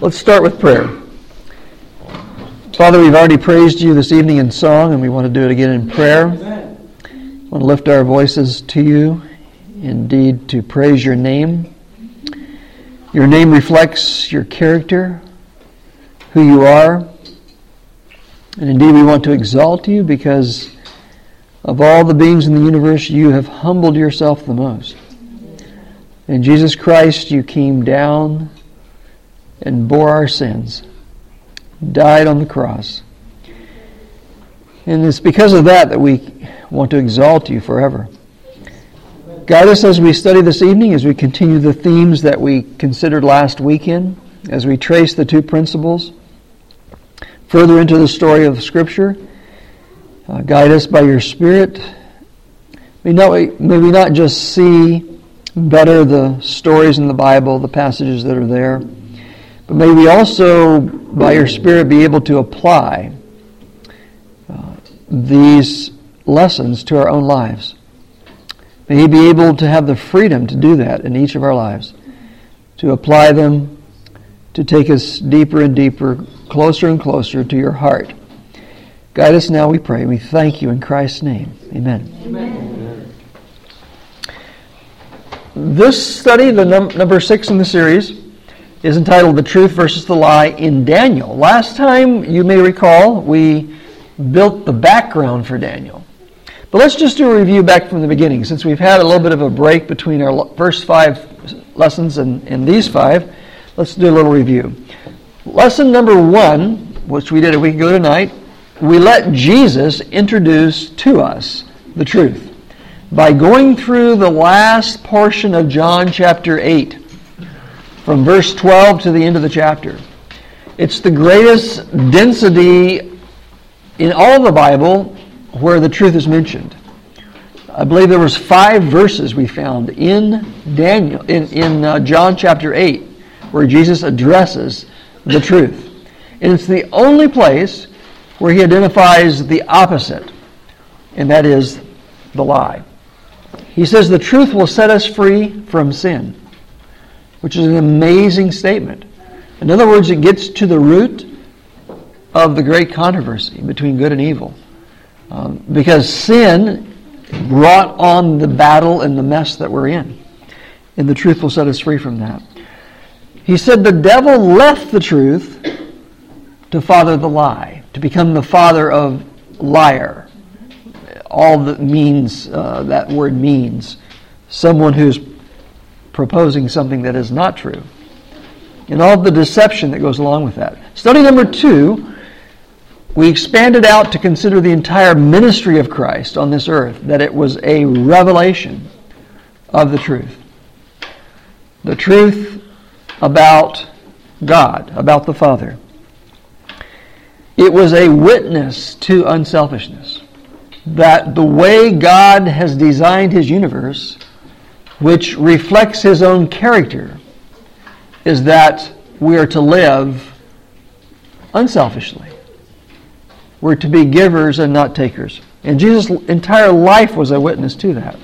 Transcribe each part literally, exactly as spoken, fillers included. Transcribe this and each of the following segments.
Let's start with prayer. Father, we've already praised you this evening in song, and we want to do it again in prayer. We want to lift our voices to you, indeed, to praise your name. Your name reflects your character, who you are. And indeed, we want to exalt you because of all the beings in the universe, you have humbled yourself the most. In Jesus Christ, you came down and bore our sins, died on the cross. And it's because of that that we want to exalt you forever. Guide us as we study this evening, as we continue the themes that we considered last weekend, as we trace the two principles further into the story of Scripture. Uh, guide us by your Spirit. May, not, may we not just see better the stories in the Bible, the passages that are there, but may we also, by your Spirit, be able to apply uh, these lessons to our own lives. May He be able to have the freedom to do that in each of our lives, to apply them, to take us deeper and deeper, closer and closer to your heart. Guide us now, we pray. We thank you in Christ's name. Amen. Amen. This study, the num- number six in the series, is entitled The Truth versus the Lie in Daniel. Last time, you may recall, we built the background for Daniel. But let's just do a review back from the beginning. Since we've had a little bit of a break between our first five lessons and, and these five, let's do a little review. Lesson number one, which we did a week ago tonight, we let Jesus introduce to us the truth by going through the last portion of John chapter eight, from verse twelve to the end of the chapter. It's the greatest density in all of the Bible where the truth is mentioned. I believe there was five verses we found in Daniel, in, in uh, John chapter eight, where Jesus addresses the truth. And it's the only place where he identifies the opposite, and that is the lie. He says the truth will set us free from sin, which is an amazing statement. In other words, it gets to the root of the great controversy between good and evil. Um, because sin brought on the battle and the mess that we're in. And the truth will set us free from that. He said the devil left the truth to father the lie, to become the father of liar. All that means, uh, that word means, someone who's proposing something that is not true. And all the deception that goes along with that. Study number two, we expanded out to consider the entire ministry of Christ on this earth, that it was a revelation of the truth. The truth about God, about the Father. It was a witness to unselfishness, that the way God has designed His universe, which reflects His own character, is that we are to live unselfishly. We're to be givers and not takers. And Jesus' entire life was a witness to that.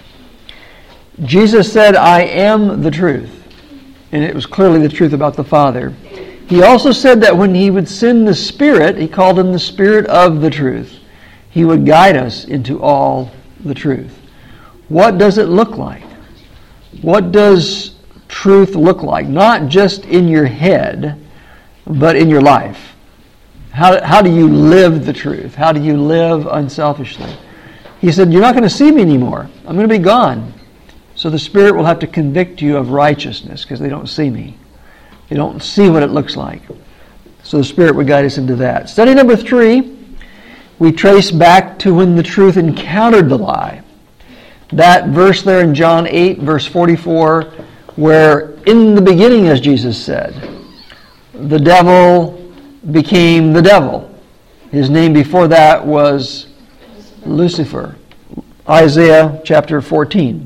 Jesus said, I am the truth. And it was clearly the truth about the Father. He also said that when He would send the Spirit, He called Him the Spirit of the truth. He would guide us into all the truth. What does it look like? What does truth look like? Not just in your head, but in your life. How, how do you live the truth? How do you live unselfishly? He said, you're not going to see me anymore. I'm going to be gone. So the Spirit will have to convict you of righteousness because they don't see me. They don't see what it looks like. So the Spirit would guide us into that. Study number three, we trace back to when the truth encountered the lie. That verse there in John eight, verse forty-four, where in the beginning, as Jesus said, the devil became the devil. His name before that was Lucifer. Isaiah chapter fourteen.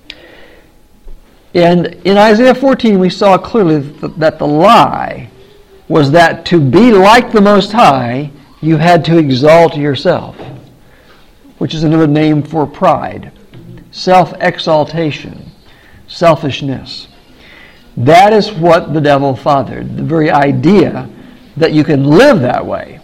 And in Isaiah fourteen, we saw clearly that the lie was that to be like the Most High, you had to exalt yourself, which is another name for pride, self-exaltation, selfishness. That is what the devil fathered, the very idea that you can live that way.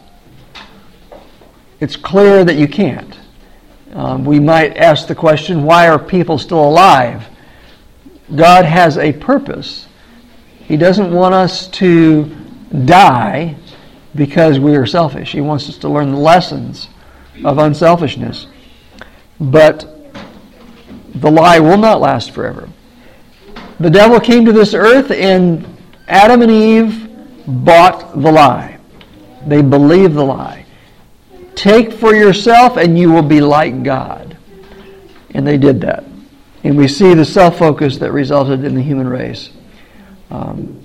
It's clear that you can't. Um, we might ask the question, why are people still alive? God has a purpose. He doesn't want us to die because we are selfish. He wants us to learn the lessons of unselfishness. But the lie will not last forever. The devil came to this earth, and Adam and Eve bought the lie. They believed the lie. Take for yourself and you will be like God. And they did that. And we see the self-focus that resulted in the human race. Um,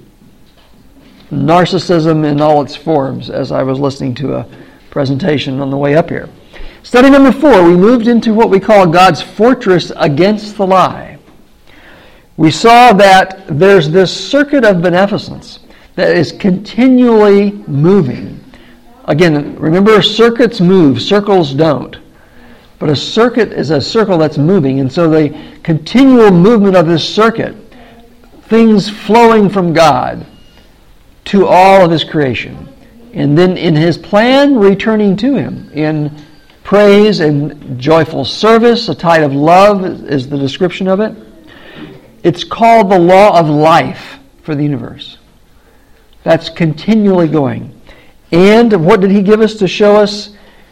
narcissism in all its forms, as I was listening to a presentation on the way up here. Study number four, we moved into what we call God's fortress against the lie. We saw that there's this circuit of beneficence that is continually moving. Again, remember, circuits move, circles don't. But a circuit is a circle that's moving, and so the continual movement of this circuit, things flowing from God to all of His creation, and then in His plan returning to Him in praise and joyful service. A tide of love is the description of it. It's called the law of life for the universe. That's continually going. And what did He give us to show us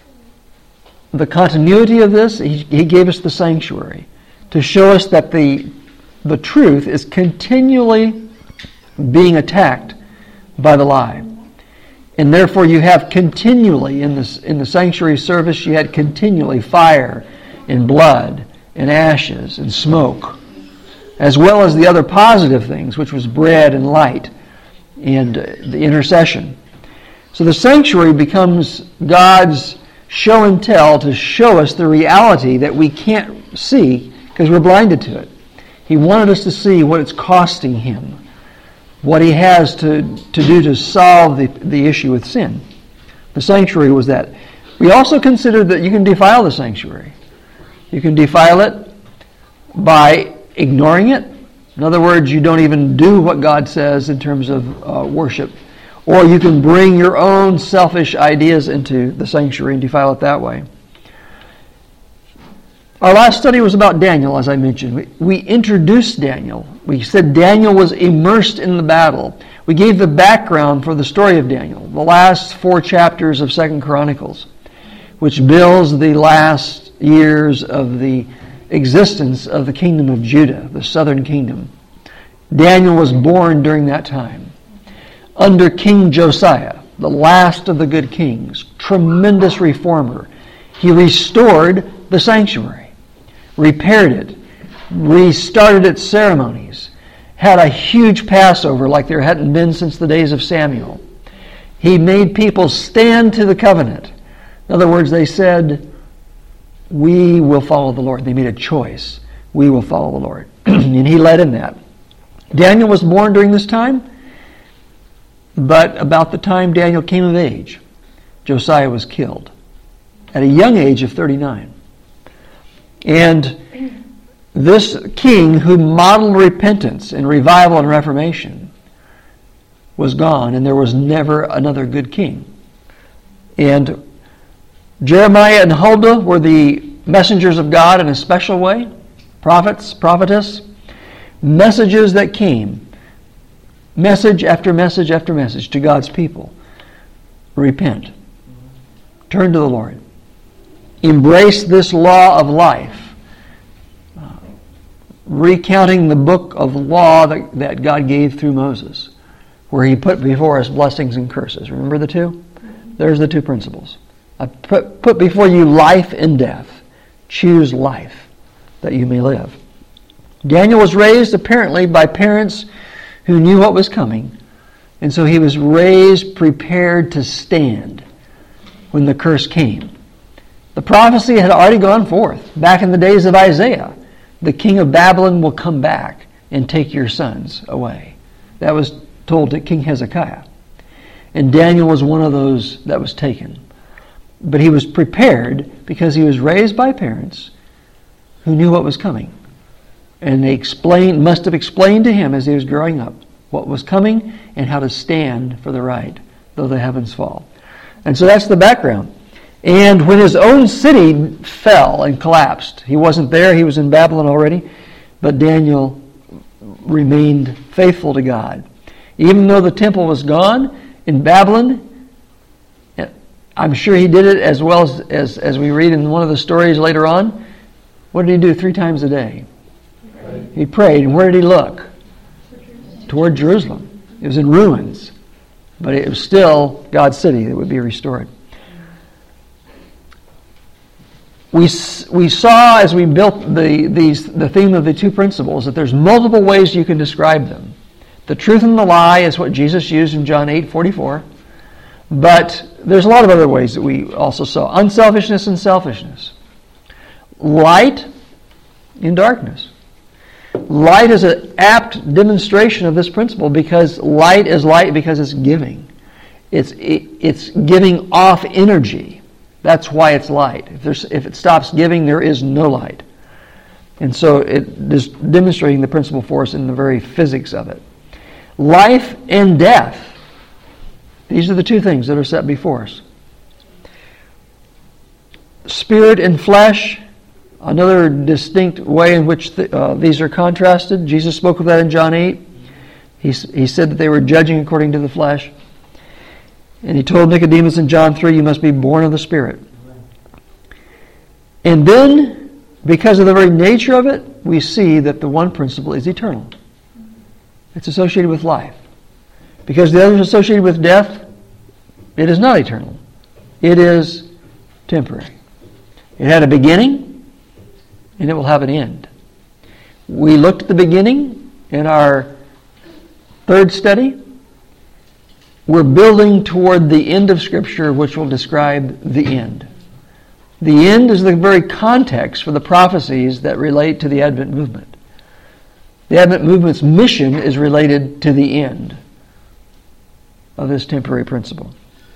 the continuity of this? He, he gave us the sanctuary to show us that the, the truth is continually being attacked by the lie. And therefore you have continually, in, this, in the sanctuary service, you had continually fire and blood and ashes and smoke, as well as the other positive things, which was bread and light and uh, the intercession. So the sanctuary becomes God's show and tell to show us the reality that we can't see because we're blinded to it. He wanted us to see what it's costing Him, what He has to, to do to solve the, the issue with sin. The sanctuary was that. We also considered that you can defile the sanctuary. You can defile it by ignoring it. In other words, you don't even do what God says in terms of uh, worship. Or you can bring your own selfish ideas into the sanctuary and defile it that way. Our last study was about Daniel, as I mentioned. We, we introduced Daniel. We said Daniel was immersed in the battle. We gave the background for the story of Daniel, the last four chapters of Second Chronicles, which builds the last years of the existence of the kingdom of Judah, the southern kingdom. Daniel was born during that time. Under King Josiah, the last of the good kings, tremendous reformer, he restored the sanctuary, repaired it, restarted its ceremonies, had a huge Passover like there hadn't been since the days of Samuel. He made people stand to the covenant. In other words, they said, we will follow the Lord. They made a choice. We will follow the Lord. And he led in that. Daniel was born during this time. But about the time Daniel came of age, Josiah was killed at a young age of thirty-nine. And this king who modeled repentance and revival and reformation was gone, and there was never another good king. And Jeremiah and Huldah were the messengers of God in a special way, prophets, prophetess, messages that came. Message after message after message to God's people. Repent. Turn to the Lord. Embrace this law of life. Uh, recounting the book of law that, that God gave through Moses, where He put before us blessings and curses. Remember the two? There's the two principles. I put, put before you life and death. Choose life that you may live. Daniel was raised apparently by parents who knew what was coming, and so he was raised prepared to stand when the curse came. The prophecy had already gone forth back in the days of Isaiah. The king of Babylon will come back and take your sons away. That was told to King Hezekiah. And Daniel was one of those that was taken. But he was prepared because he was raised by parents who knew what was coming. And they explained, must have explained to him as he was growing up what was coming and how to stand for the right, though the heavens fall. And so that's the background. And when his own city fell and collapsed, he wasn't there, he was in Babylon already, but Daniel remained faithful to God. Even though the temple was gone in Babylon, I'm sure he did it as well as, as, as we read in one of the stories later on. What did he do three times a day? He, he prayed. And where did he look? Toward Jerusalem. It was in ruins, but it was still God's city that would be restored. We we saw as we built the these the theme of the two principles that there's multiple ways you can describe them. The truth and the lie is what Jesus used in John eight forty-four. But there's a lot of other ways that we also saw. Unselfishness and selfishness. Light in darkness. Light is an apt demonstration of this principle because light is light because it's giving. It's it, it's giving off energy. That's why it's light. If there's if it stops giving, there is no light. And so it is demonstrating the principle for us in the very physics of it. Life and death. These are the two things that are set before us. Spirit and flesh, another distinct way in which the, uh, these are contrasted. Jesus spoke of that in John eight. He, he said that they were judging according to the flesh. And he told Nicodemus in John three, you must be born of the Spirit. And then, because of the very nature of it, we see that the one principle is eternal. It's associated with life. Because the other is associated with death, it is not eternal. It is temporary. It had a beginning, and it will have an end. We looked at the beginning in our third study. We're building toward the end of Scripture, which will describe the end. The end is the very context for the prophecies that relate to the Advent movement. The Advent movement's mission is related to the end of this temporary principle.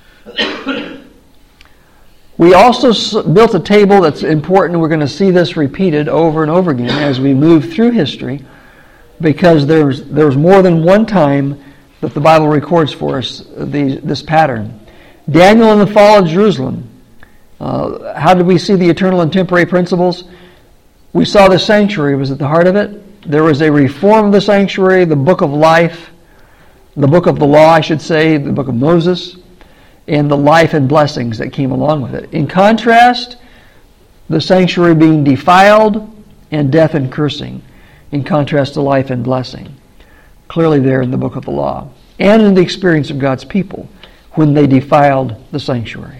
We also built a table that's important. We're going to see this repeated over and over again as we move through history, because there's there's more than one time that the Bible records for us the, this pattern. Daniel and the fall of Jerusalem. Uh, how did we see the eternal and temporary principles? We saw the sanctuary was at the heart of it. There was a reform of the sanctuary, the book of life, the book of the law, I should say, the book of Moses, and the life and blessings that came along with it. In contrast, the sanctuary being defiled and death and cursing, in contrast to life and blessing. Clearly there in the book of the law, and in the experience of God's people when they defiled the sanctuary.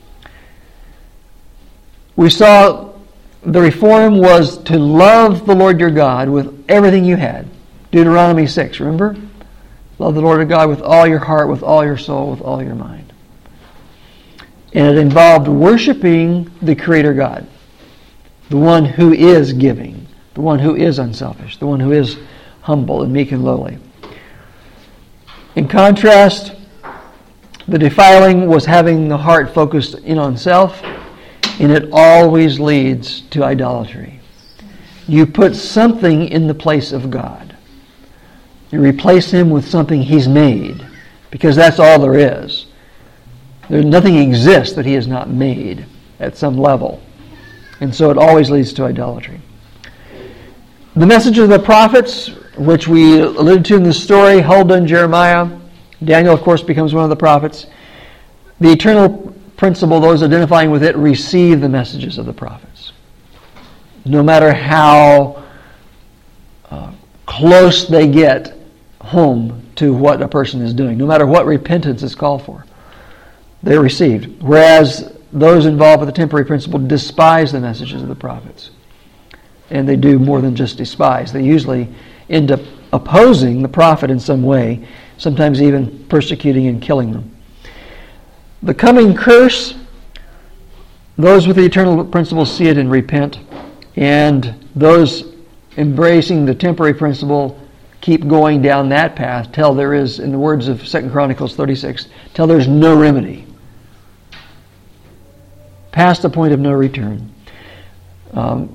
We saw the reform was to love the Lord your God with everything you had. Deuteronomy six, remember? Love the Lord your God with all your heart, with all your soul, with all your mind. And it involved worshiping the Creator God, the one who is giving, the one who is unselfish, the one who is humble and meek and lowly. In contrast, the defiling was having the heart focused in on self, and it always leads to idolatry. You put something in the place of God. You replace Him with something He's made, because that's all there is. There's nothing exists that He has not made at some level. And so it always leads to idolatry. The message of the prophets, which we alluded to in the story, Huldah and Jeremiah. Daniel, of course, becomes one of the prophets. The eternal principle, those identifying with it, receive the messages of the prophets. No matter how uh, close they get home to what a person is doing, no matter what repentance is called for, they're received. Whereas those involved with the temporary principle despise the messages of the prophets. And they do more than just despise. They usually end up opposing the prophet in some way, sometimes even persecuting and killing them. The coming curse, those with the eternal principle see it and repent, and those embracing the temporary principle keep going down that path till there is, in the words of Second Chronicles thirty-six, till there's no remedy. Past the point of no return. Um,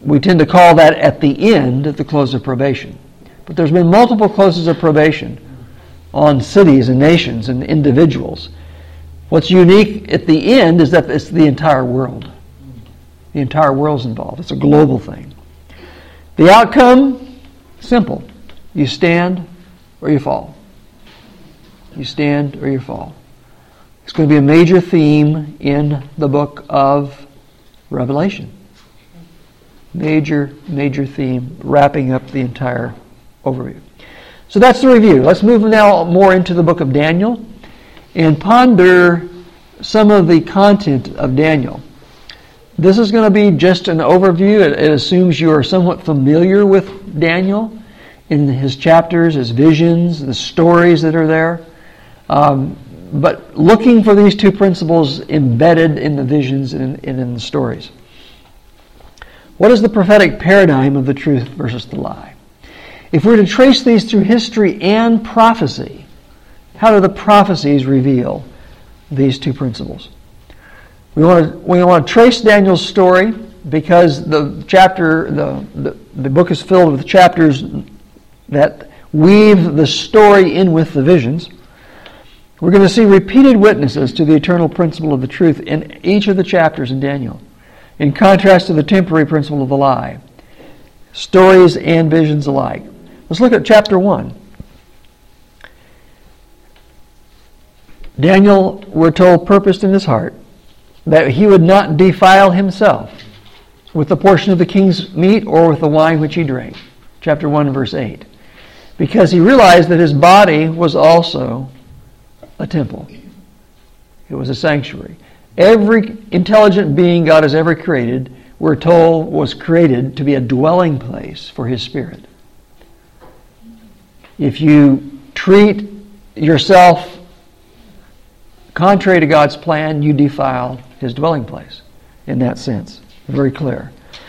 we tend to call that at the end, at the close of probation. But there's been multiple closes of probation on cities and nations and individuals. What's unique at the end is that it's the entire world. The entire world's involved. It's a global thing. The outcome, simple. You stand or you fall. You stand or you fall. It's going to be a major theme in the book of Revelation. Major, major theme, wrapping up the entire overview. So that's the review. Let's move now more into the book of Daniel and ponder some of the content of Daniel. This is going to be just an overview. It, it assumes you are somewhat familiar with Daniel in his chapters, his visions, the stories that are there. Um, but looking for these two principles embedded in the visions and, and in the stories. What is the prophetic paradigm of the truth versus the lie? If we're to trace these through history and prophecy, how do the prophecies reveal these two principles? We want to we want to trace Daniel's story because the chapter the, the the book is filled with chapters that weave the story in with the visions. We're going to see repeated witnesses to the eternal principle of the truth in each of the chapters in Daniel, in contrast to the temporary principle of the lie. Stories and visions alike. Let's look at chapter one. Daniel, we're told, purposed in his heart that he would not defile himself with the portion of the king's meat or with the wine which he drank. Chapter one, verse eight. Because he realized that his body was also a temple. It was a sanctuary. Every intelligent being God has ever created, we're told, was created to be a dwelling place for his spirit. If you treat yourself contrary to God's plan, you defile his dwelling place in that sense. Very clear.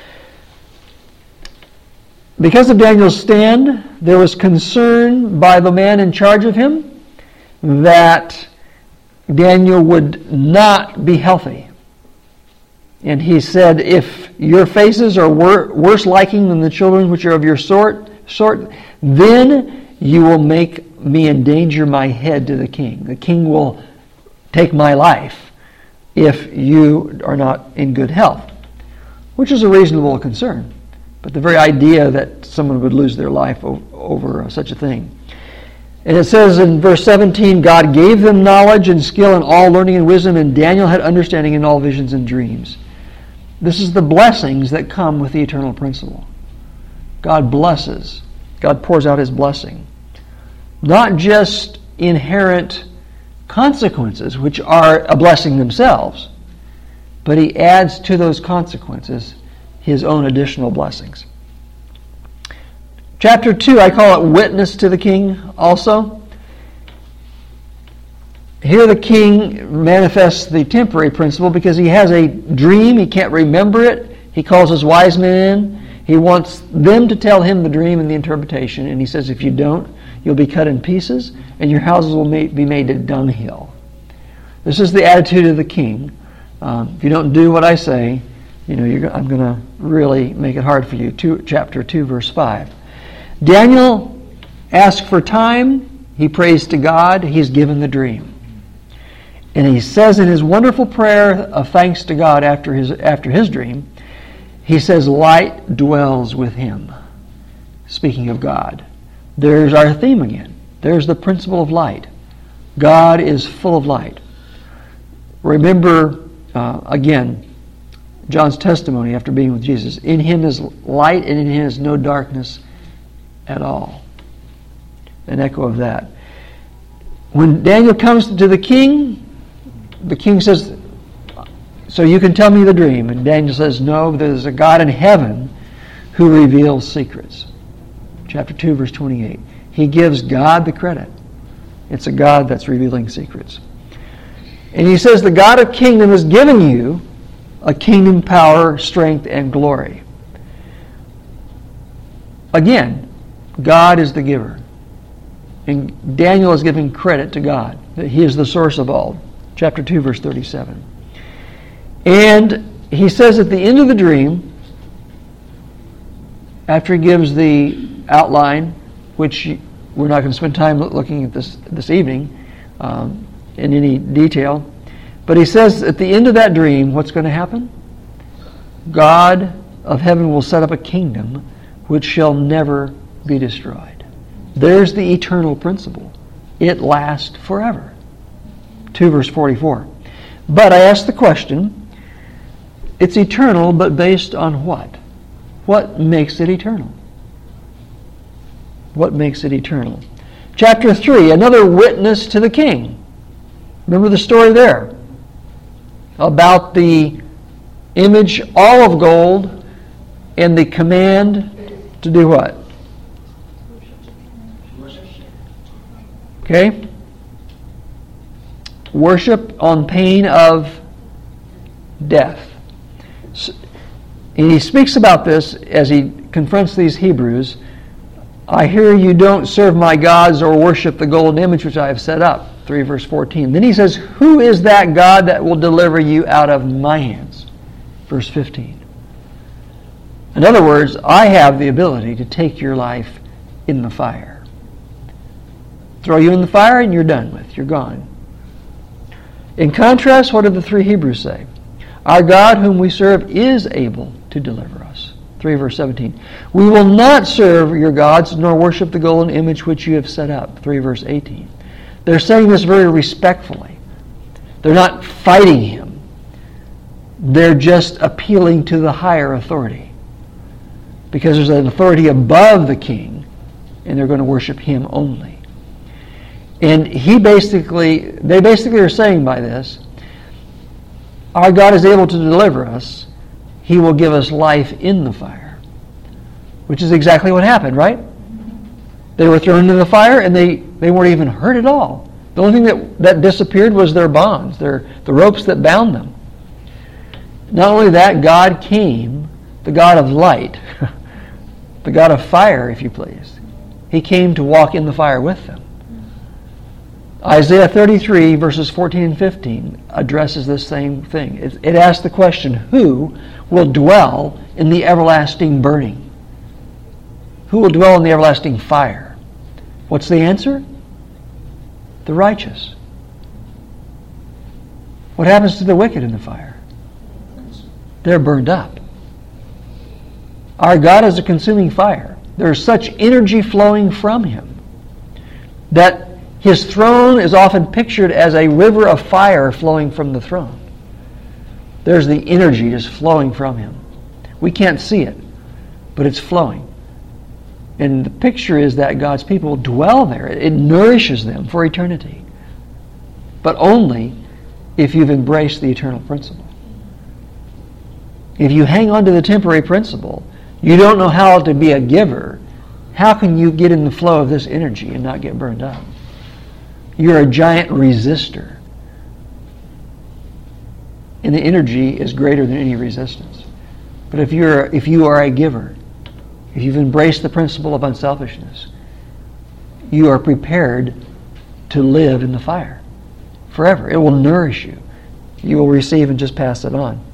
Because of Daniel's stand, there was concern by the man in charge of him that Daniel would not be healthy. And he said, if your faces are wor- worse liking than the children which are of your sort, sort, then you will make me endanger my head to the king. The king will take my life if you are not in good health, which is a reasonable concern. But the very idea that someone would lose their life o- over such a thing. And it says in verse seventeen, God gave them knowledge and skill in all learning and wisdom, and Daniel had understanding in all visions and dreams. This is the blessings that come with the eternal principle. God blesses. God pours out his blessing. Not just inherent consequences, which are a blessing themselves, but he adds to those consequences his own additional blessings. Chapter two, I call it witness to the king also. Here the king manifests the temporary principle because he has a dream, he can't remember it. He calls his wise men in. He wants them to tell him the dream and the interpretation, and he says, if you don't, you'll be cut in pieces, and your houses will be made a dunghill. This is the attitude of the king. Um, if you don't do what I say, you know, you're, I'm going to really make it hard for you. Two, chapter two, verse five. Daniel asked for time. He prays to God. He's given the dream. And he says in his wonderful prayer of thanks to God after his after his dream, he says, light dwells with him. Speaking of God. There's our theme again. There's the principle of light. God is full of light. Remember, uh, again, John's testimony after being with Jesus. In him is light and in him is no darkness at all. An echo of that. When Daniel comes to the king, the king says, so you can tell me the dream. And Daniel says, no, there's a God in heaven who reveals secrets. Chapter two, verse twenty-eight. He gives God the credit. It's a God that's revealing secrets. And he says, the God of kingdom has given you a kingdom, power, strength, and glory. Again, God is the giver. And Daniel is giving credit to God, that he is the source of all. Chapter two, verse thirty-seven. And he says at the end of the dream, after he gives the outline, which we're not going to spend time looking at this this evening um, in any detail, but he says at the end of that dream, what's going to happen? God of heaven will set up a kingdom which shall never be destroyed. There's the eternal principle. It lasts forever. two verse forty-four. But I ask the question, it's eternal, but based on what? What makes it eternal? What makes it eternal? Chapter three, another witness to the king. Remember the story there about the image all of gold and the command to do what? Okay? Worship on pain of death. And he speaks about this as he confronts these Hebrews. I hear you don't serve my gods or worship the golden image which I have set up. three verse fourteen. Then he says, who is that God that will deliver you out of my hands? Verse fifteen. In other words, I have the ability to take your life in the fire. Throw you in the fire and you're done with. You're gone. In contrast, what did the three Hebrews say? Our God whom we serve is able to deliver us. three verse seventeen. We will not serve your gods nor worship the golden image which you have set up. three verse eighteen. They're saying this very respectfully. They're not fighting him. They're just appealing to the higher authority. Because there's an authority above the king, and they're going to worship him only. And he basically, they basically are saying by this, our God is able to deliver us. He will give us life in the fire. Which is exactly what happened, right? They were thrown into the fire and they, they weren't even hurt at all. The only thing that, that disappeared was their bonds, their, the ropes that bound them. Not only that, God came, the God of light, the God of fire, if you please. He came to walk in the fire with them. Isaiah thirty-three, verses fourteen and fifteen, addresses this same thing. It, it asks the question, who will dwell in the everlasting burning? Who will dwell in the everlasting fire? What's the answer? The righteous. What happens to the wicked in the fire? They're burned up. Our God is a consuming fire. There's such energy flowing from him that his throne is often pictured as a river of fire flowing from the throne. There's the energy just flowing from him. We can't see it, but it's flowing. And the picture is that God's people dwell there. It nourishes them for eternity. But only if you've embraced the eternal principle. If you hang on to the temporary principle, you don't know how to be a giver. How can you get in the flow of this energy and not get burned up? You're a giant resistor. And the energy is greater than any resistance. But if you're if you are a giver, if you've embraced the principle of unselfishness, you are prepared to live in the fire forever. It will nourish you. You will receive and just pass it on.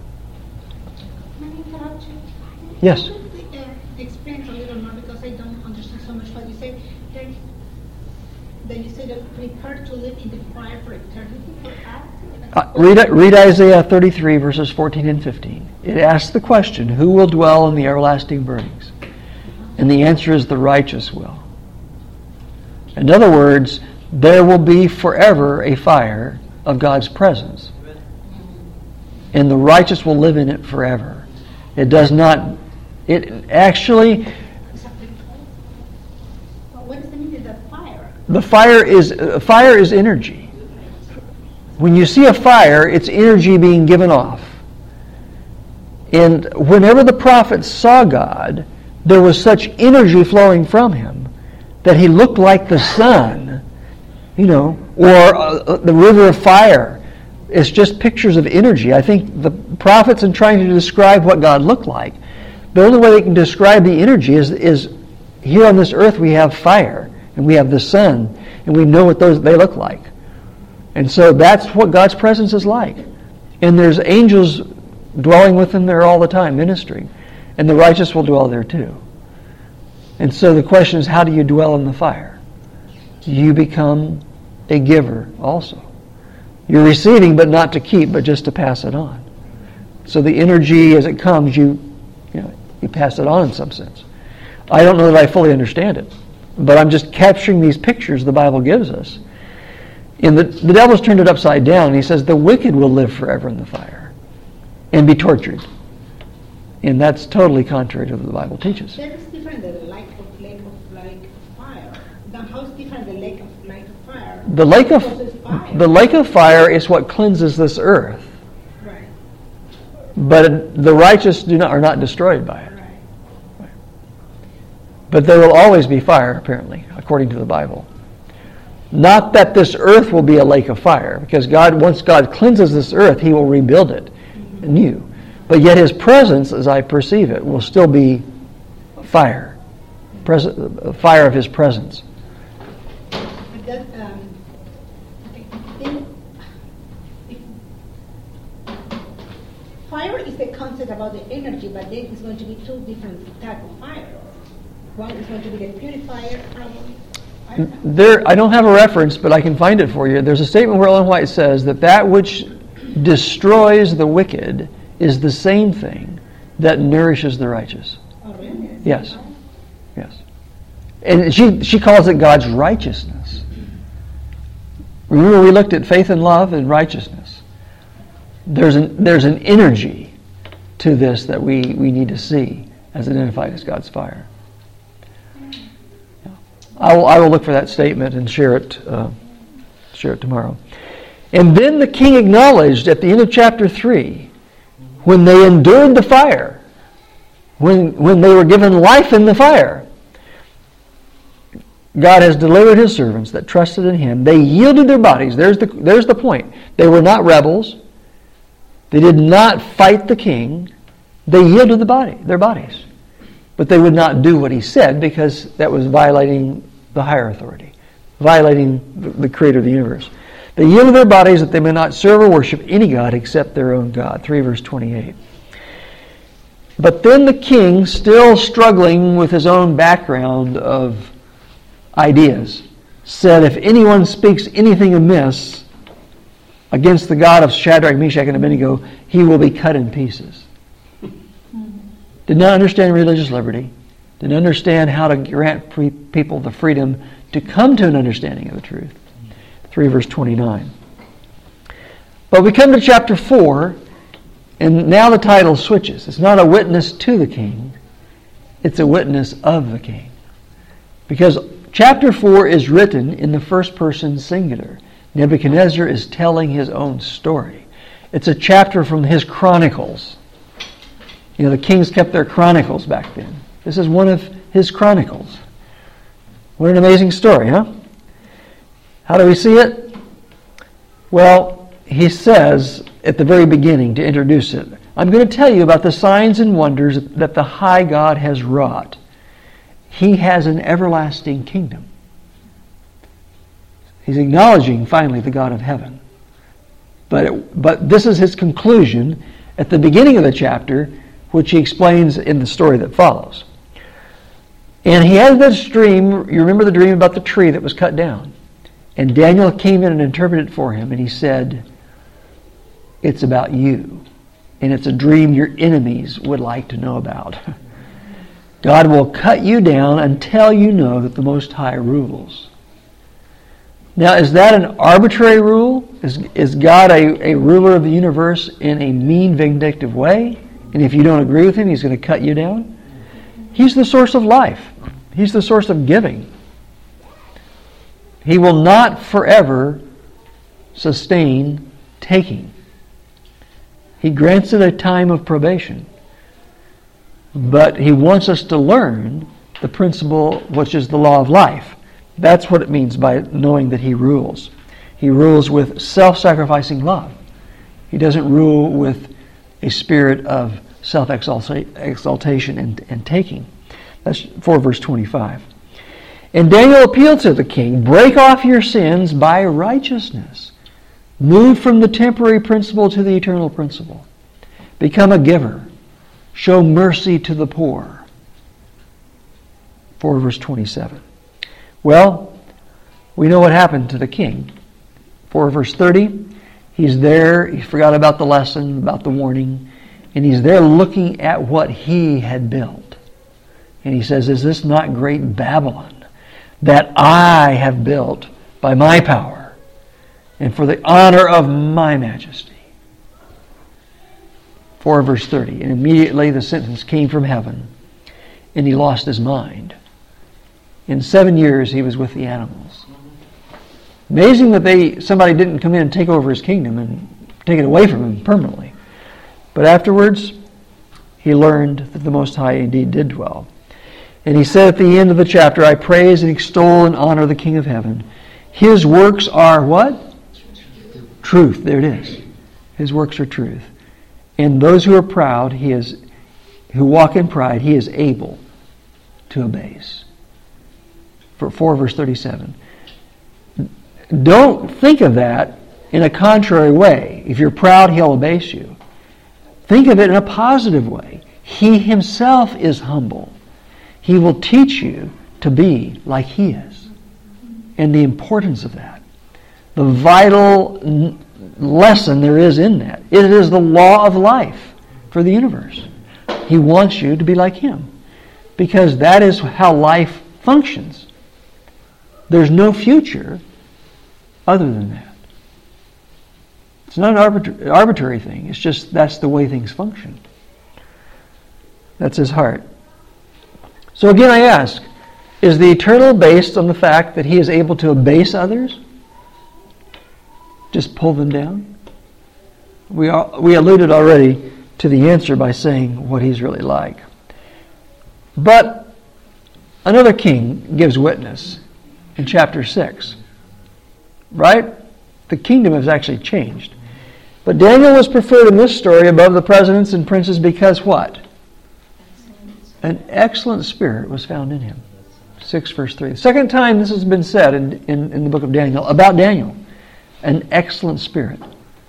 Yes? Explain a little more because I don't understand so much what you say. That you say that prepare to live in the fire for eternity for us? Uh, read, read Isaiah thirty-three, verses fourteen and fifteen. It asks the question, who will dwell in the everlasting burnings? And the answer is the righteous will. In other words, there will be forever a fire of God's presence. And the righteous will live in it forever. It does not, it actually, What does it mean is that fire? the fire is, uh, fire is energy. When you see a fire, it's energy being given off. And whenever the prophets saw God, there was such energy flowing from him that he looked like the sun, you know, or uh, the river of fire. It's just pictures of energy. I think the prophets, in trying to describe what God looked like, the only way they can describe the energy is, is here on this earth we have fire, and we have the sun, and we know what those they look like. And so that's what God's presence is like. And there's angels dwelling with him there all the time, ministering. And the righteous will dwell there too. And so the question is, how do you dwell in the fire? You become a giver also. You're receiving, but not to keep, but just to pass it on. So the energy, as it comes, you, you know, you pass it on in some sense. I don't know that I fully understand it, but I'm just capturing these pictures the Bible gives us. And the, the devil's turned it upside down, and he says the wicked will live forever in the fire and be tortured. And that's totally contrary to what the Bible teaches. That is different than the lake of lake of lake of fire. Now, how is different the lake of lake of fire? The lake of Because it's fire. the lake of fire is what cleanses this earth, Right. but the righteous do not are not destroyed by it. Right. But there will always be fire, apparently, according to the Bible. Not that this earth will be a lake of fire, because God, once God cleanses this earth, He will rebuild it anew. But yet His presence, as I perceive it, will still be fire, Pres- fire of His presence. But that, um, I think if fire is the concept about the energy, but then it's going to be two different type of fire. One is going to be the purifier, probably. I don't know. There, I don't have a reference, but I can find it for you. There's a statement where Ellen White says that that which destroys the wicked is the same thing that nourishes the righteous. Oh, really? Yes. Yes. And she she calls it God's righteousness. Remember, we looked at faith and love and righteousness. There's an there's an energy to this that we, we need to see as identified as God's fire. I will I will look for that statement and share it uh, share it tomorrow. And then the king acknowledged at the end of chapter three, when they endured the fire, when when they were given life in the fire, God has delivered His servants that trusted in Him. They yielded their bodies. There's the there's the point. They were not rebels. They did not fight the king. They yielded the body, their bodies. But they would not do what He said, because that was violating the higher authority, violating the, the Creator of the universe. They yielded their bodies that they may not serve or worship any god except their own God. three verse twenty-eight. But then the king, still struggling with his own background of ideas, said, if anyone speaks anything amiss against the God of Shadrach, Meshach, and Abednego, he will be cut in pieces. Did not understand religious liberty. Didn't understand how to grant pre- people the freedom to come to an understanding of the truth. three verse twenty-nine. But we come to chapter four, and now the title switches. It's not a witness to the king. It's a witness of the king. Because chapter four is written in the first person singular. Nebuchadnezzar is telling his own story. It's a chapter from his chronicles. You know, the kings kept their chronicles back then. This is one of his chronicles. What an amazing story, huh? How do we see it? Well, he says at the very beginning, to introduce it, I'm going to tell you about the signs and wonders that the high God has wrought. He has an everlasting kingdom. He's acknowledging finally the God of heaven. But it, but this is his conclusion at the beginning of the chapter, which he explains in the story that follows. And he had this dream. You remember the dream about the tree that was cut down? And Daniel came in and interpreted it for him, and he said, it's about you. And it's a dream your enemies would like to know about. God will cut you down until you know that the Most High rules. Now, is that an arbitrary rule? Is, is God a, a ruler of the universe in a mean, vindictive way? And if you don't agree with Him, He's going to cut you down? He's the source of life. He's the source of giving. He will not forever sustain taking. He grants it a time of probation. But He wants us to learn the principle, which is the law of life. That's what it means by knowing that He rules. He rules with self-sacrificing love. He doesn't rule with a spirit of self-exaltation and, and taking. That's four verse twenty-five. And Daniel appealed to the king, break off your sins by righteousness. Move from the temporary principle to the eternal principle. Become a giver. Show mercy to the poor. four verse twenty-seven. Well, we know what happened to the king. four verse thirty, he's there, he forgot about the lesson, about the warning, and he's there looking at what he had built. And he says, is this not great Babylon that I have built by my power and for the honor of my majesty? four verse thirty, and immediately the sentence came from heaven, and he lost his mind. In seven years he was with the animals. Amazing that they somebody didn't come in and take over his kingdom and take it away from him permanently. But afterwards, he learned that the Most High indeed did dwell. And he said at the end of the chapter, I praise and extol and honor the King of heaven. His works are what? Truth. There it is. His works are truth. And those who are proud, he is, who walk in pride, he is able to abase. For four verse thirty-seven. Don't think of that in a contrary way. If you're proud, he'll abase you. Think of it in a positive way. He himself is humble. He will teach you to be like he is. And the importance of that. The vital n- lesson there is in that. It is the law of life for the universe. He wants you to be like him. Because that is how life functions. There's no future other than that. It's not an arbitra- arbitrary thing. It's just that's the way things function. That's his heart. So again I ask, is the eternal based on the fact that he is able to abase others? Just pull them down? We are, we alluded already to the answer by saying what he's really like. But another king gives witness in chapter six. Right? The kingdom has actually changed. But Daniel was preferred in this story above the presidents and princes because what? An excellent spirit was found in him. six verse three. The second time this has been said in, in, in the book of Daniel about Daniel. An excellent spirit.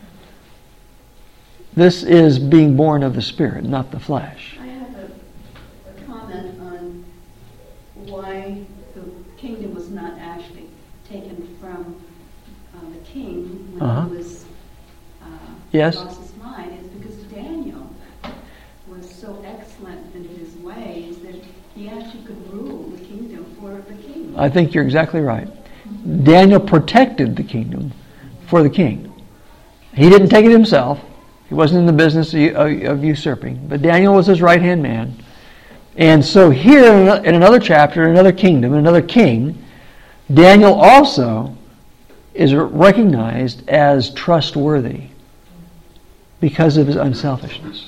This is being born of the Spirit, not the flesh. I have a, a comment on why the kingdom was not actually taken from uh, the king when Uh-huh. he was uh, Yes. lost his mind, is because Daniel was so excellent in his ways that he actually could rule the kingdom for the king. I think you're exactly right. Daniel protected the kingdom for the king. He didn't take it himself. He wasn't in the business of, of usurping. But Daniel was his right-hand man. And so here in another chapter, in another kingdom, another king, Daniel also is recognized as trustworthy because of his unselfishness.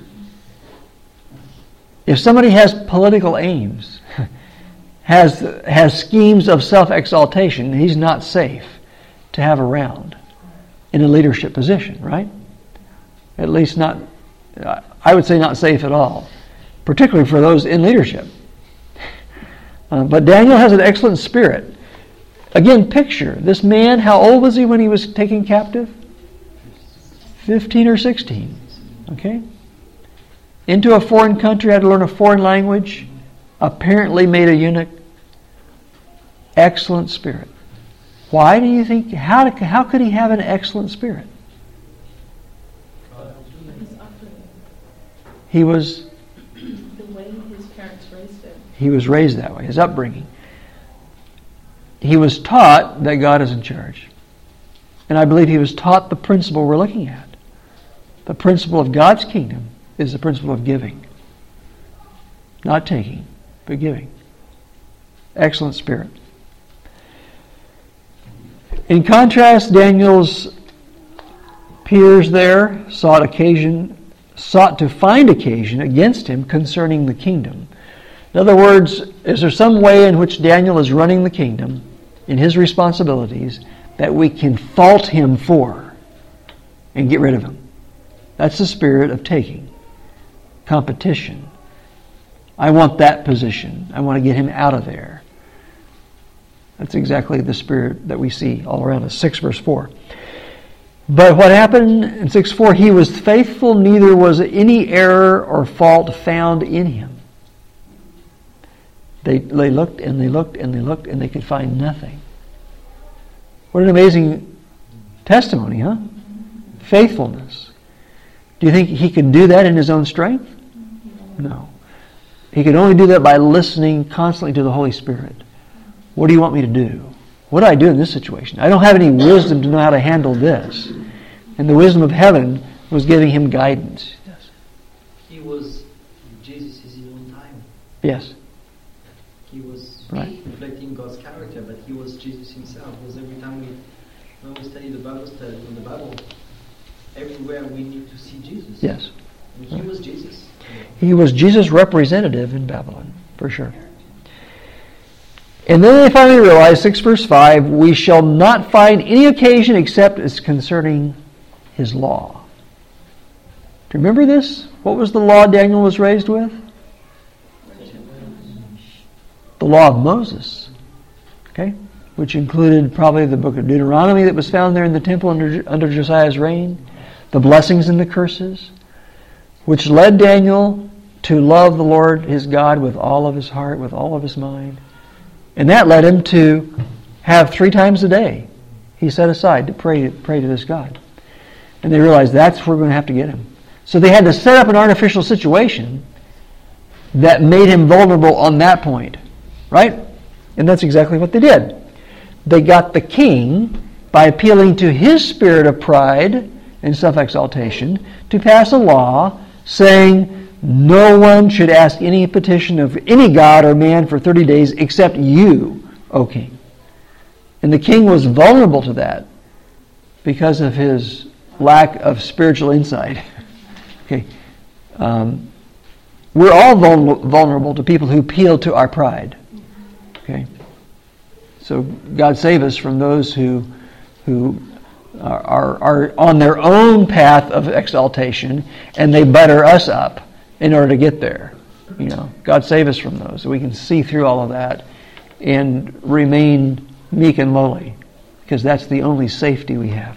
If somebody has political aims, has has schemes of self-exaltation, he's not safe to have around in a leadership position, right? At least not, I would say not safe at all, particularly for those in leadership. Uh, but Daniel has an excellent spirit. Again, picture this man, how old was he when he was taken captive? fifteen or sixteen. Okay? Into a foreign country, had to learn a foreign language, apparently made a eunuch. Excellent spirit. Why do you think, how, how could he have an excellent spirit? He was the way his parents raised him. He was raised that way, his upbringing. He was taught that God is in charge. And I believe he was taught the principle we're looking at. The principle of God's kingdom is the principle of giving. Not taking, but giving. Excellent spirit. In contrast, Daniel's peers there sought occasion, sought to find occasion against him concerning the kingdom. In other words, is there some way in which Daniel is running the kingdom in his responsibilities that we can fault him for and get rid of him? That's the spirit of taking. Competition. I want that position. I want to get him out of there. That's exactly the spirit that we see all around us. six verse four. But what happened in six four? He was faithful, neither was any error or fault found in him. They, they looked and they looked and they looked and they could find nothing. What an amazing testimony, huh? Faithfulness. Do you think he could do that in his own strength? No. He could only do that by listening constantly to the Holy Spirit. What do you want me to do? What do I do in this situation? I don't have any wisdom to know how to handle this. And the wisdom of heaven was giving him guidance. Yes. He was Jesus in his own time. Yes. He was right. reflecting God's character, but he was Jesus himself. Because every time we, when we study the Bible, study in the Bible, everywhere we need to see Jesus. Yes. And he was Jesus. He was Jesus' representative in Babylon, for sure. And then they finally realized, six verse five, we shall not find any occasion except as concerning his law. Do you remember this? What was the law Daniel was raised with? The law of Moses. Okay? Which included probably the book of Deuteronomy that was found there in the temple under, under Josiah's reign, the blessings and the curses, which led Daniel to love the Lord his God with all of his heart, with all of his mind. And that led him to have three times a day he set aside to pray, pray to this God. And they realized that's where we're going to have to get him. So they had to set up an artificial situation that made him vulnerable on that point. Right? And that's exactly what they did. They got the king, by appealing to his spirit of pride and self-exaltation, to pass a law saying no one should ask any petition of any god or man for thirty days except you, O king. And the king was vulnerable to that because of his lack of spiritual insight. Okay, um, we're all vul- vulnerable to people who appeal to our pride. Okay, so God save us from those who who are, are are on their own path of exaltation and they butter us up in order to get there. You know, God save us from those, so we can see through all of that and remain meek and lowly, because that's the only safety we have.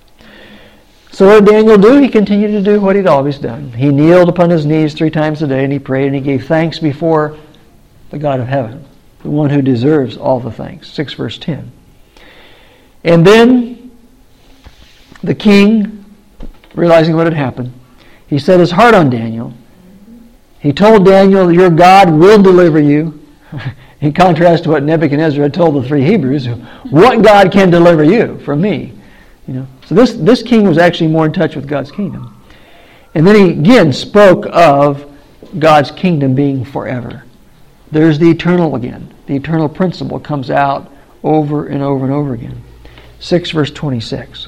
So what did Daniel do? He continued to do what he'd always done. He kneeled upon his knees three times a day and he prayed and he gave thanks before the God of heaven, the one who deserves all the thanks. six verse ten. And then the king, realizing what had happened, he set his heart on Daniel. He told Daniel, your God will deliver you. In contrast to what Nebuchadnezzar had told the three Hebrews, what God can deliver you from me? You know. So this, this king was actually more in touch with God's kingdom. And then he again spoke of God's kingdom being forever. There's the eternal again. The eternal principle comes out over and over and over again. six verse twenty-six.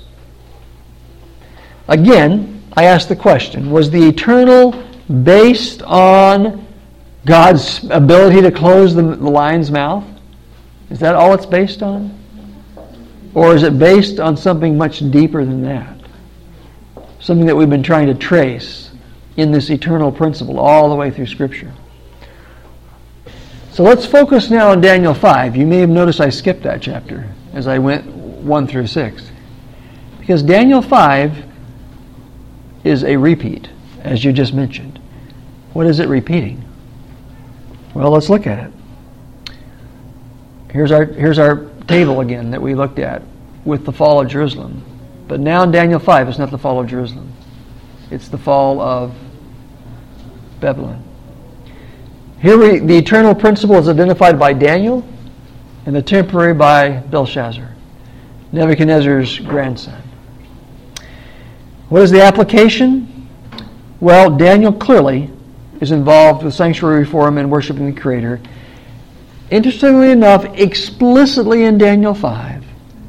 Again, I ask the question, was the eternal based on God's ability to close the, the lion's mouth? Is that all it's based on? Or is it based on something much deeper than that? Something that we've been trying to trace in this eternal principle all the way through Scripture. So let's focus now on Daniel five. You may have noticed I skipped that chapter as I went one through six. Because Daniel five is a repeat, as you just mentioned. What is it repeating? Well, let's look at it. Here's our here's our table again that we looked at with the fall of Jerusalem. But now in Daniel five, it's not the fall of Jerusalem. It's the fall of Babylon. Here we, the eternal principle is identified by Daniel and the temporary by Belshazzar, Nebuchadnezzar's grandson. What is the application? Well, Daniel clearly is involved with sanctuary reform and worshiping the Creator. Interestingly enough, explicitly in Daniel five,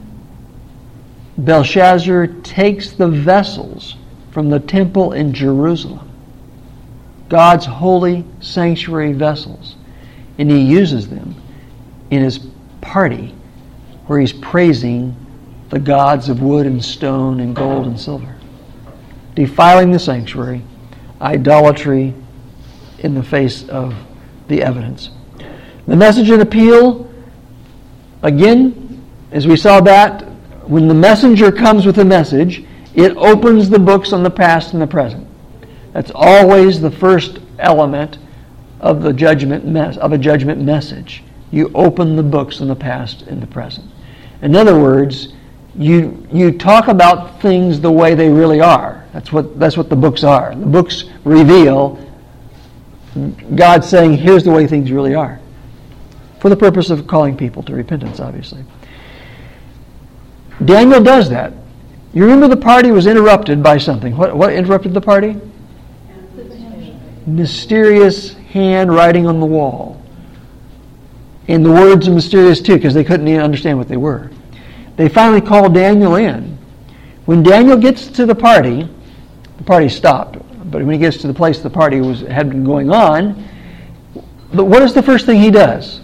Belshazzar takes the vessels from the temple in Jerusalem, God's holy sanctuary vessels, and he uses them in his party where he's praising the gods of wood and stone and gold and silver, defiling the sanctuary, idolatry in the face of the evidence. The message and appeal, again, as we saw that, when the messenger comes with a message, it opens the books on the past and the present. That's always the first element of the judgment mess of a judgment message. You open the books in the past and the present. In other words, you you talk about things the way they really are. That's what that's what the books are. The books reveal God saying, here's the way things really are. For the purpose of calling people to repentance, obviously. Daniel does that. You remember the party was interrupted by something. What what interrupted the party? Mysterious hand writing on the wall. And the words are mysterious too, because they couldn't even understand what they were. They finally called Daniel in. When Daniel gets to the party, the party stopped. But when he gets to the place the party was had been going on, but what is the first thing he does?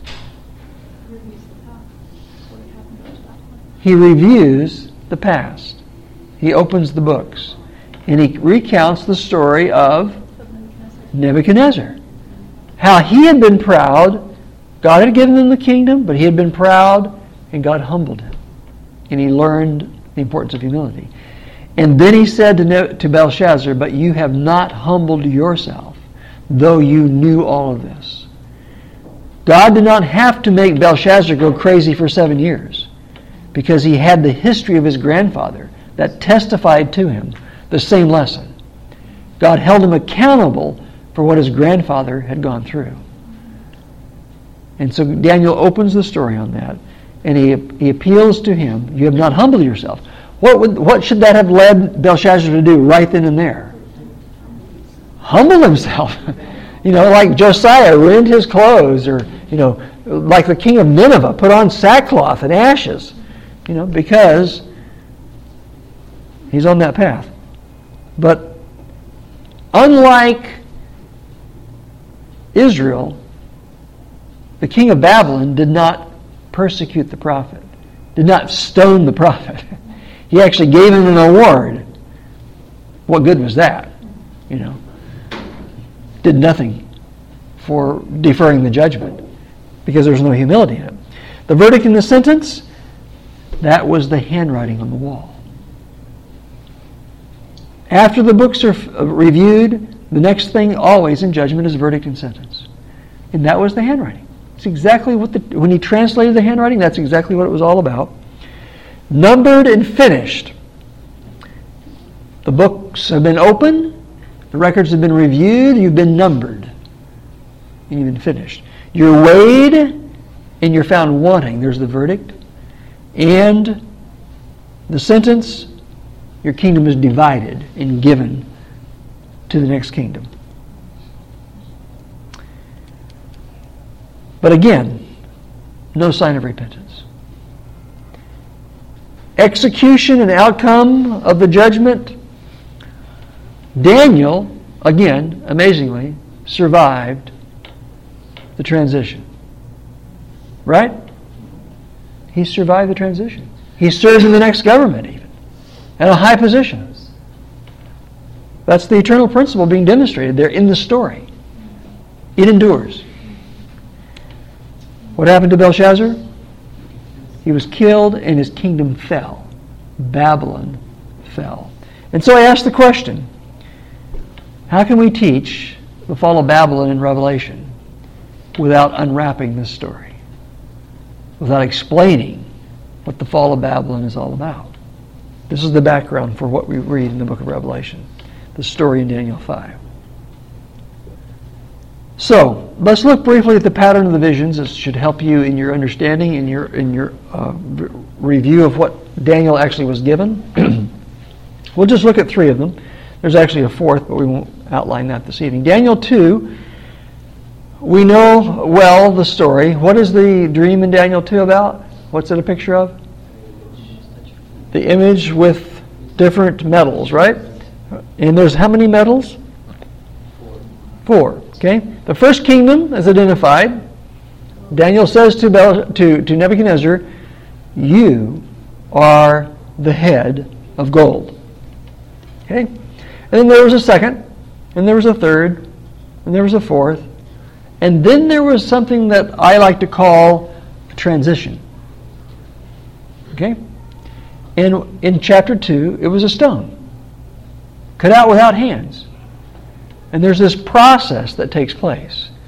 He reviews the past. He opens the books. And he recounts the story of Nebuchadnezzar. How he had been proud. God had given him the kingdom, but he had been proud, and God humbled him. And he learned the importance of humility. And then he said to, ne- to Belshazzar, but you have not humbled yourself, though you knew all of this. God did not have to make Belshazzar go crazy for seven years, because he had the history of his grandfather that testified to him the same lesson. God held him accountable for what his grandfather had gone through. And so Daniel opens the story on that, and he he appeals to him. You have not humbled yourself. What would what should that have led Belshazzar to do right then and there? Humble himself. You know, like Josiah, rend his clothes, or you know, like the king of Nineveh, put on sackcloth and ashes. You know, because he's on that path. But unlike Israel, the king of Babylon did not persecute the prophet, did not stone the prophet. He actually gave him an award. What good was that? You know, did nothing for deferring the judgment because there was no humility in it. The verdict and the sentence, that was the handwriting on the wall. After the books are reviewed, the next thing always in judgment is verdict and sentence. And that was the handwriting. It's exactly what the, when he translated the handwriting, that's exactly what it was all about. Numbered and finished. The books have been opened, the records have been reviewed, you've been numbered, and you've been finished. You're weighed, and you're found wanting. There's the verdict. And the sentence, your kingdom is divided and given to the next kingdom. But again, no sign of repentance. Execution and outcome of the judgment. Daniel, again, amazingly, survived the transition. Right? He survived the transition. He served in the next government even, at a high position. That's the eternal principle being demonstrated there in the story. It endures. What happened to Belshazzar? He was killed and his kingdom fell. Babylon fell. And so I ask the question, how can we teach the fall of Babylon in Revelation without unwrapping this story? Without explaining what the fall of Babylon is all about? This is the background for what we read in the book of Revelation, the story in Daniel five. So, let's look briefly at the pattern of the visions. This should help you in your understanding, in your in your uh, re- review of what Daniel actually was given. We'll just look at three of them. There's actually a fourth, but we won't outline that this evening. Daniel two, we know well the story. What is the dream in Daniel two about? What's it a picture of? The image with different metals, right? And there's how many metals? Four. Okay? The first kingdom is identified. Daniel says to, Bel- to, to Nebuchadnezzar, you are the head of gold. Okay? And then there was a second, and there was a third, and there was a fourth, and then there was something that I like to call a transition. Okay? And in chapter two, it was a stone, cut out without hands. And there's this process that takes place.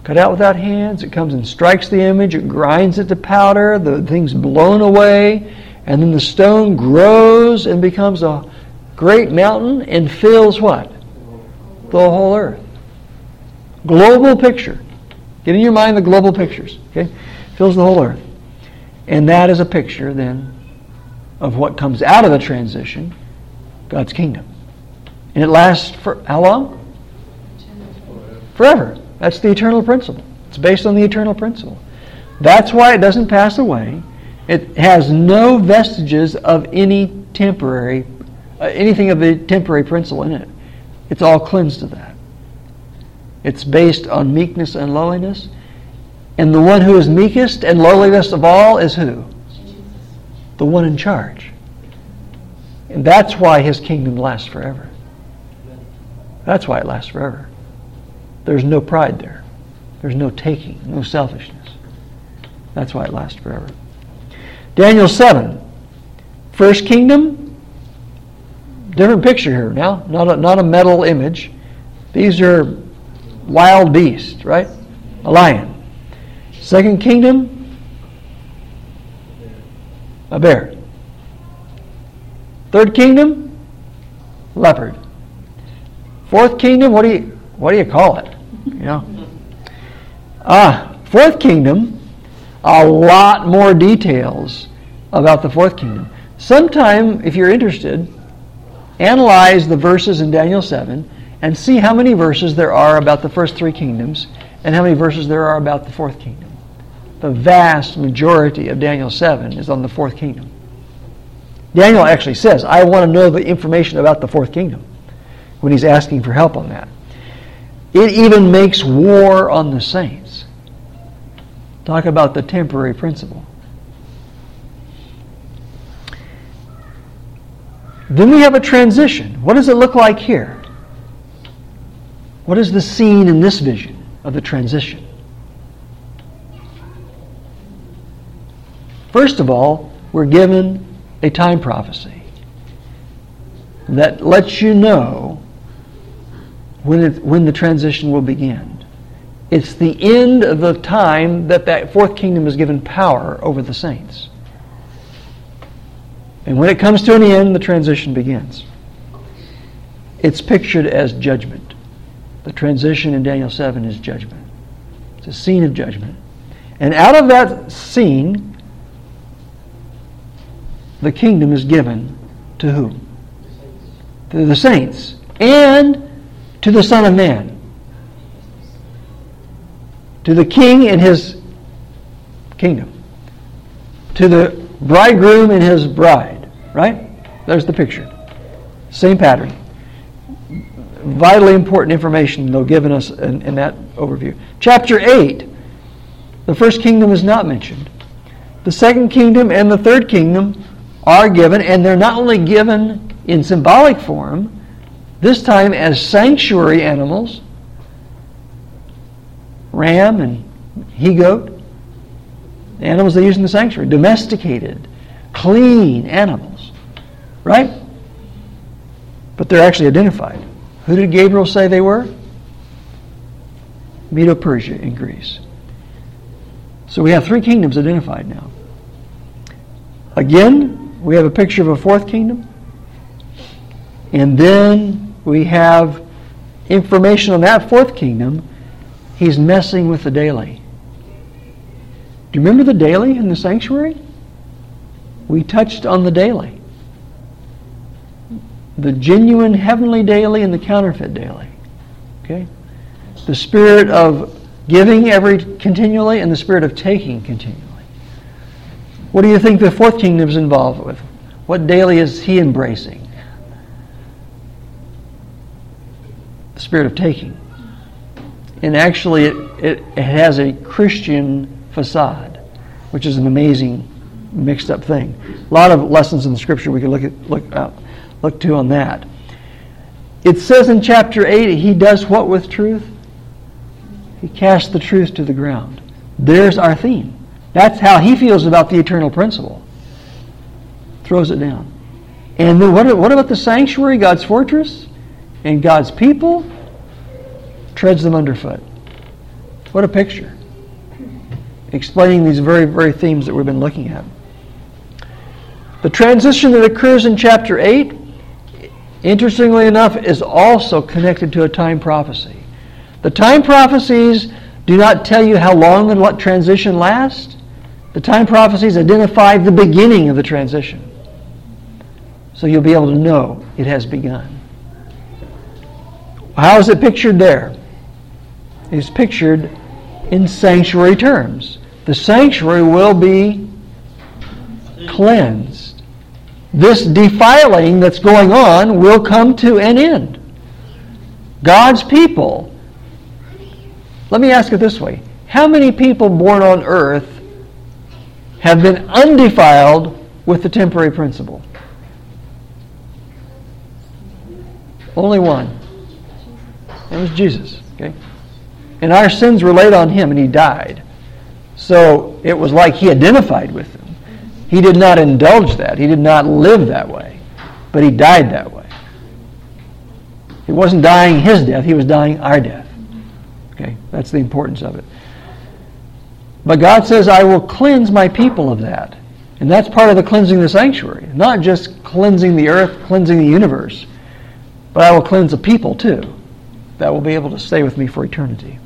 cut out without hands. It comes and strikes the image. It grinds it to powder. The thing's blown away. And then the stone grows and becomes a great mountain and fills what? The whole earth. Global picture. Get in your mind the global pictures. Okay? Fills the whole earth. And that is a picture then of what comes out of the transition, God's kingdom. And it lasts for how long? Forever. That's the eternal principle. It's based on the eternal principle. That's why it doesn't pass away. It has no vestiges of any temporary, uh, anything of the temporary principle in it. It's all cleansed of that. It's based on meekness and lowliness. And the one who is meekest and lowliest of all is who? The one in charge. And that's why his kingdom lasts forever. That's why it lasts forever. There's no pride there. There's no taking, no selfishness. That's why it lasts forever. Daniel seven. First kingdom. Different picture here now. Not a, not a metal image. These are wild beasts, right? A lion. Second kingdom. A bear. Third kingdom. Leopard. Fourth kingdom. What do you what do you call it? You know. Ah, fourth kingdom. A lot more details about the fourth kingdom. Sometime, if you're interested, analyze the verses in Daniel seven and see how many verses there are about the first three kingdoms and how many verses there are about the fourth kingdom. The vast majority of Daniel seven is on the fourth kingdom. Daniel actually says, I want to know the information about the fourth kingdom when he's asking for help on that. It even makes war on the saints. Talk about the temporary principle. Then we have a transition. What does it look like here? What is the scene in this vision of the transition? First of all, we're given a time prophecy that lets you know when it, when the transition will begin. It's the end of the time that that fourth kingdom is given power over the saints. And when it comes to an end, the transition begins. It's pictured as judgment. The transition in Daniel seven is judgment. It's a scene of judgment. And out of that scene, the kingdom is given to whom? To the saints and to the Son of Man. To the king and his kingdom. To the bridegroom and his bride. Right? There's the picture. Same pattern. Vitally important information, though, given us in, in that overview. Chapter eight. The first kingdom is not mentioned. The second kingdom and the third kingdom are given, and they're not only given in symbolic form, this time as sanctuary animals, ram and he-goat, animals they use in the sanctuary, domesticated, clean animals, right? But they're actually identified. Who did Gabriel say they were? Medo-Persia in Greece. So we have three kingdoms identified now. Again, we have a picture of a fourth kingdom. And then we have information on that fourth kingdom. He's messing with the daily. Do you remember the daily in the sanctuary? We touched on the daily. The genuine heavenly daily and the counterfeit daily. Okay? The spirit of giving every continually and the spirit of taking continually. What do you think the fourth kingdom is involved with? What daily is he embracing? The spirit of taking. And actually it, it, it has a Christian facade, which is an amazing mixed up thing. A lot of lessons in the scripture we can look at look up, look to on that. It says in chapter eight, he does what with truth? He casts the truth to the ground. There's our theme. That's how he feels about the eternal principle. Throws it down. And then what, what about the sanctuary, God's fortress, and God's people? Treads them underfoot. What a picture. Explaining these very, very themes that we've been looking at. The transition that occurs in chapter eight, interestingly enough, is also connected to a time prophecy. The time prophecies do not tell you how long the transition lasts. The time prophecies identify the beginning of the transition. So you'll be able to know it has begun. How is it pictured there? It's pictured in sanctuary terms. The sanctuary will be cleansed. This defiling that's going on will come to an end. God's people, let me ask it this way. How many people born on earth have been undefiled with the temporary principle? Only one. That was Jesus. Okay? And our sins were laid on Him, and He died. So it was like He identified with them. He did not indulge that. He did not live that way. But He died that way. He wasn't dying His death. He was dying our death. Okay? That's the importance of it. But God says, I will cleanse my people of that. And that's part of the cleansing of the sanctuary. Not just cleansing the earth, cleansing the universe. But I will cleanse the people too. That will be able to stay with me for eternity.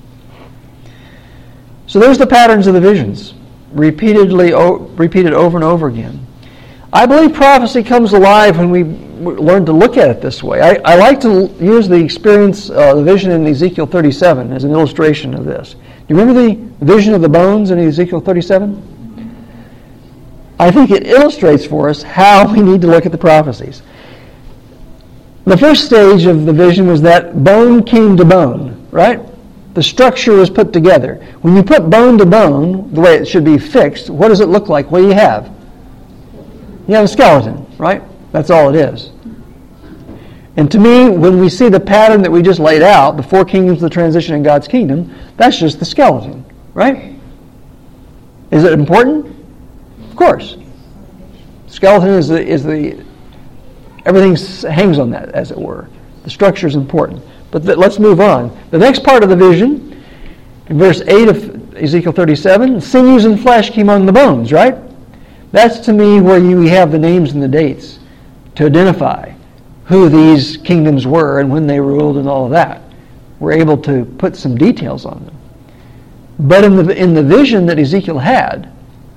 So there's the patterns of the visions, repeatedly o- repeated over and over again. I believe prophecy comes alive when we learn to look at it this way. I, I like to use the experience, uh, the vision in Ezekiel thirty-seven as an illustration of this. Do you remember the vision of the bones in Ezekiel thirty-seven? I think it illustrates for us how we need to look at the prophecies. The first stage of the vision was that bone came to bone, right? The structure was put together. When you put bone to bone, the way it should be fixed, what does it look like? What do you have? You have a skeleton, right? That's all it is. And to me, when we see the pattern that we just laid out, the four kingdoms, the transition in God's kingdom, that's just the skeleton, right? Is it important? Of course. Skeleton is the, is the everything hangs on that, as it were. The structure is important. But the, let's move on. The next part of the vision, in verse eight of Ezekiel thirty-seven, sinews and flesh came among the bones, right? That's to me where you have the names and the dates to identify who these kingdoms were and when they ruled and all of that. We're able to put some details on them. But in the in the vision that Ezekiel had,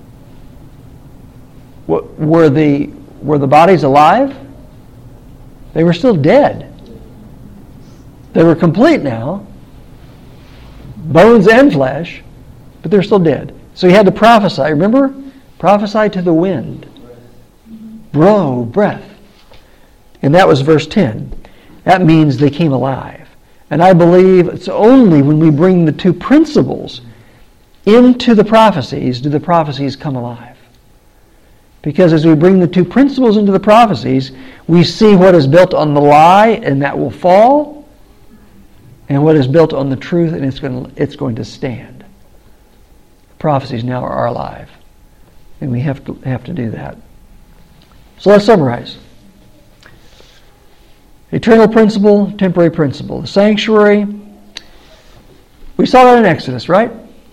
what, were the were the bodies alive? They were still dead. They were complete now, bones and flesh, but they're still dead. So he had to prophesy. Remember? Prophesy to the wind. Blow, breath. And that was verse ten. That means they came alive. And I believe it's only when we bring the two principles into the prophecies do the prophecies come alive. Because as we bring the two principles into the prophecies, we see what is built on the lie and that will fall, and what is built on the truth and it's going to, it's going to stand. The prophecies now are alive. And we have to have to do that. So let's summarize. Eternal principle, temporary principle. The sanctuary, we saw that in Exodus, right?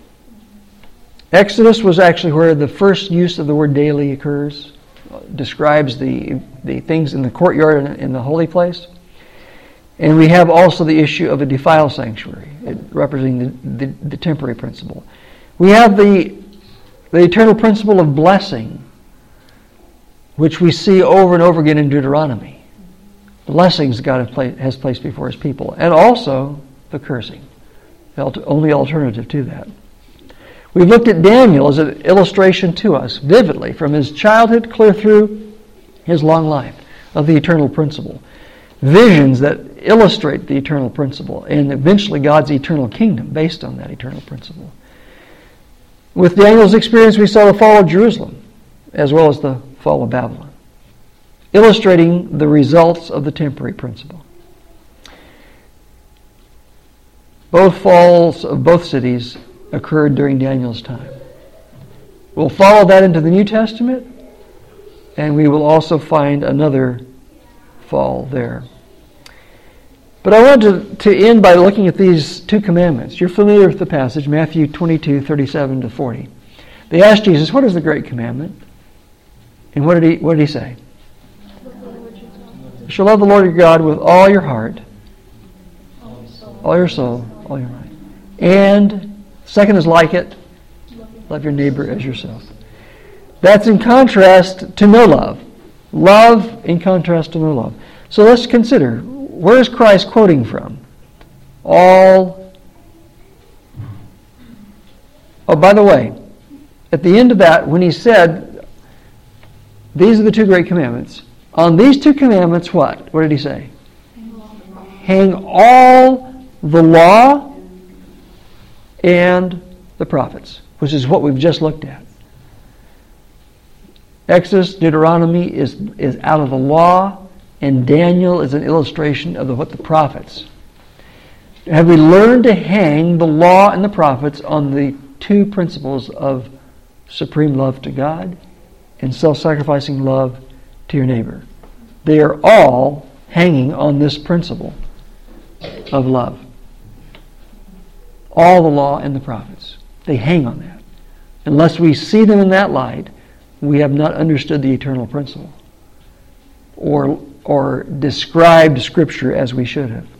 Exodus was actually where the first use of the word daily occurs. It describes the, the things in the courtyard and in the holy place. And we have also the issue of a defiled sanctuary, it representing the, the, the temporary principle. We have the, the eternal principle of blessing, which we see over and over again in Deuteronomy. Blessings God has placed before His people. And also the cursing, the only alternative to that. We've looked at Daniel as an illustration to us, vividly, from his childhood clear through his long life, of the eternal principle. Visions that illustrate the eternal principle, and eventually God's eternal kingdom based on that eternal principle. With Daniel's experience, we saw the fall of Jerusalem, as well as the fall of Babylon, illustrating the results of the temporary principle. Both falls of both cities occurred during Daniel's time. We'll follow that into the New Testament, and we will also find another fall there. But I want to, to end by looking at these two commandments. You're familiar with the passage, Matthew twenty-two, thirty-seven to forty. They asked Jesus, what is the great commandment? And what did he, what did he say? You shall love the Lord your God with all your heart, all your soul, all your mind. And second is like it, love your neighbor as yourself. That's in contrast to no love. Love in contrast to no love. So let's consider, where is Christ quoting from? All. Oh, by the way, at the end of that, when he said, these are the two great commandments, on these two commandments, what? What did he say? Hang all the law and the prophets, which is what we've just looked at. Exodus, Deuteronomy is, is out of the law, and Daniel is an illustration of the, what the prophets. Have we learned to hang the law and the prophets on the two principles of supreme love to God and self-sacrificing love to your neighbor? They are all hanging on this principle of love. All the law and the prophets. They hang on that. Unless we see them in that light, we have not understood the eternal principle or, or described Scripture as we should have.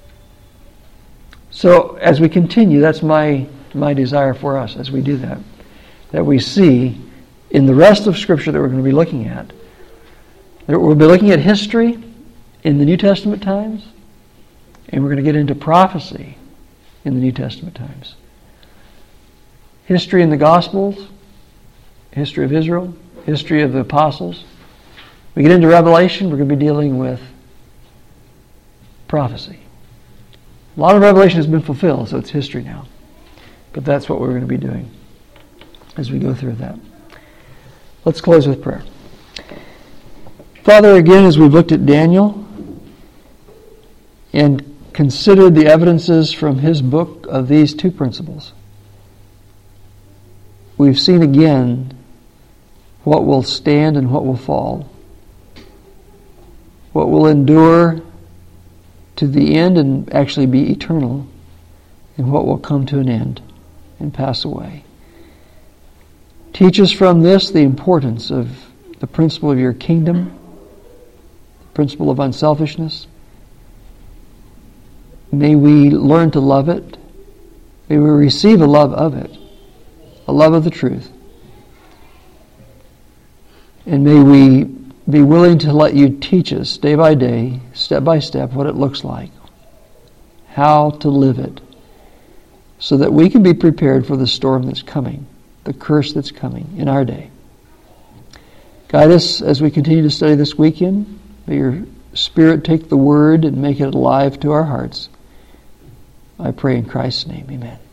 So as we continue, that's my, my desire for us as we do that, that we see in the rest of Scripture that we're going to be looking at, that we'll be looking at history in the New Testament times, and we're going to get into prophecy in the New Testament times. History in the Gospels, history of Israel, history of the apostles. We get into Revelation, we're going to be dealing with prophecy. A lot of Revelation has been fulfilled, so it's history now. But that's what we're going to be doing as we go through that. Let's close with prayer. Father, again, as we've looked at Daniel and considered the evidences from his book of these two principles, we've seen again what will stand and what will fall, what will endure to the end and actually be eternal, and what will come to an end and pass away. Teach us from this the importance of the principle of your kingdom, the principle of unselfishness. May we learn to love it. May we receive a love of it, a love of the truth. And may we be willing to let you teach us day by day, step by step, what it looks like, how to live it, so that we can be prepared for the storm that's coming, the curse that's coming in our day. Guide us as we continue to study this weekend. May your Spirit take the Word and make it alive to our hearts. I pray in Christ's name, amen.